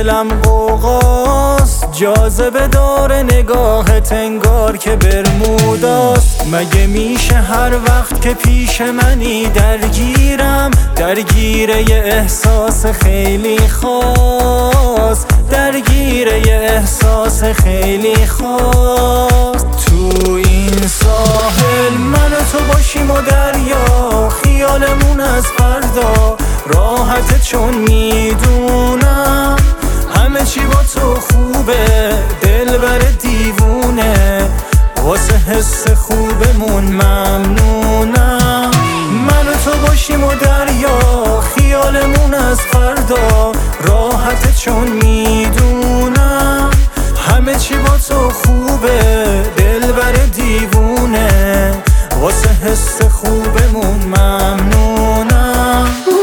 دلم قوقاست، جاذبه داره نگاهت انگار که برموداست. مگه میشه هر وقت که پیش منی درگیرم، درگیره یه احساس خیلی خاص، درگیره یه احساس خیلی خاص. تو این ساحل من و تو باشیم و دریا، خیالمون از فردا راحته چون میدونم همه چی با تو خوبه. دلبر دیوونه واسه حس خوبمون ممنونم. من و تو باشیم و دریا، خیالمون از فردا راحته چون میدونم همه چی با تو خوبه. دلبر دیوونه واسه حس خوبمون ممنونم.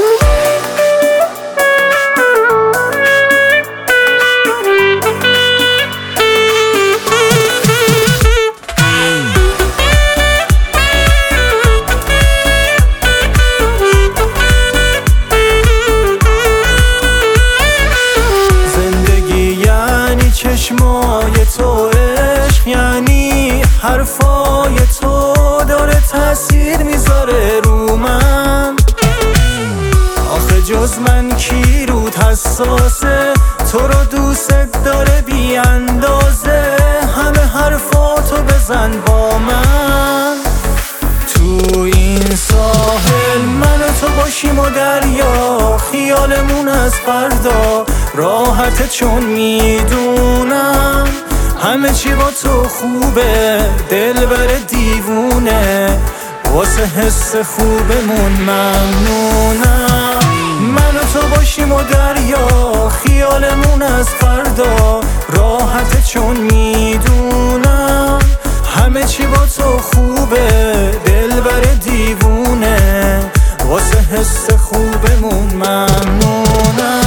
چشمای تو عشق یعنی حرفای تو داره تأثیر میذاره رو من. آخه جز من کی رود حساسه، تو رو دوست داره بی اندازه. همه حرفاتو بزن با من. تو این ساحل من و تو باشیم و دریا، خیالمون از فردا راحته چون میدونم همه چی با تو خوبه. دلبر دیوونه واسه حس خوبمون ممنونم. من و تو باشیم و دریا، خیالمون از فردا راحته چون میدونم همه چی با تو خوبه. دلبر دیوونه واسه حس خوبمون ممنونم.